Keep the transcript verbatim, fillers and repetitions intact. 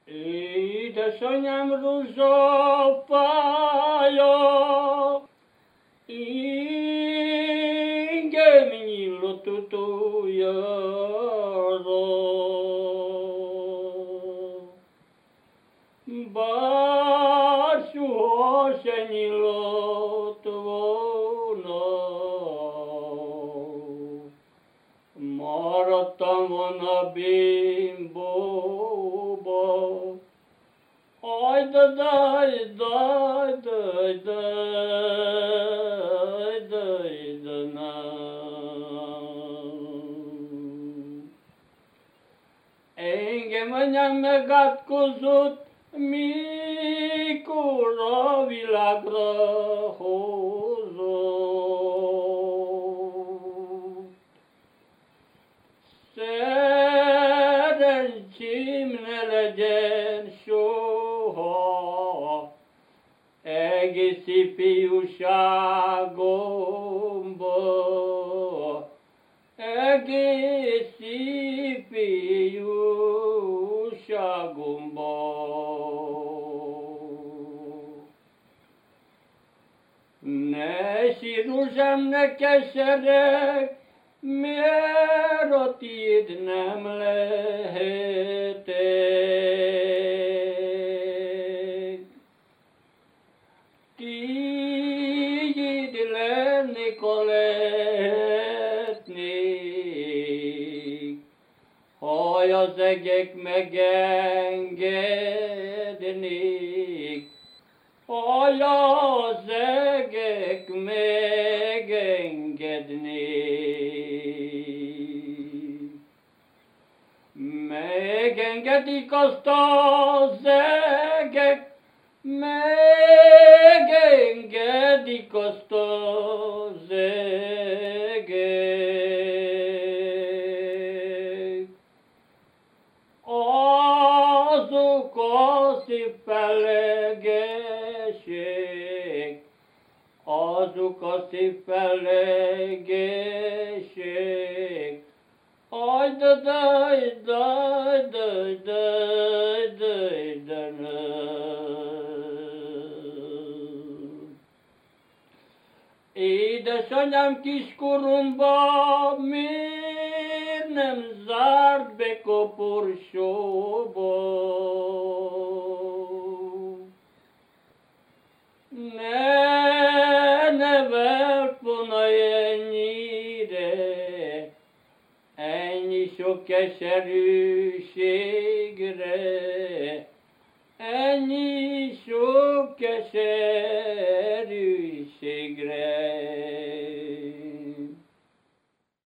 Édesanyám rózsafája, engem nyillott utoljára. Bár soha se nyillott volna, maradtam volna bimbóba. Aj, da, daj, daj, daj, daj, daj, daj, engem anyám megátkozott, mikor a világra hozott. Szerencsém ne legyen soha egész ifjúságomba, egész ifjúságomba. Ne sírulsam, ne kesereg, mert a tiéd nem lehetek. Tiéd lennék, ha lehetnék, ha az egek megengednék, ha az egek megengednék. Megengedik azt az egek, megengedik azt az egek. Azok a szép fellegesek, azok a szép fellegesek, aj, da, daj, daj, daj, daj, daj, daj, édesanyám kiskoromban miért nem zárt be koporsóba? Ne nevelt volna ennyire, ennyi sok keserűségre, ennyi sok keserűségre.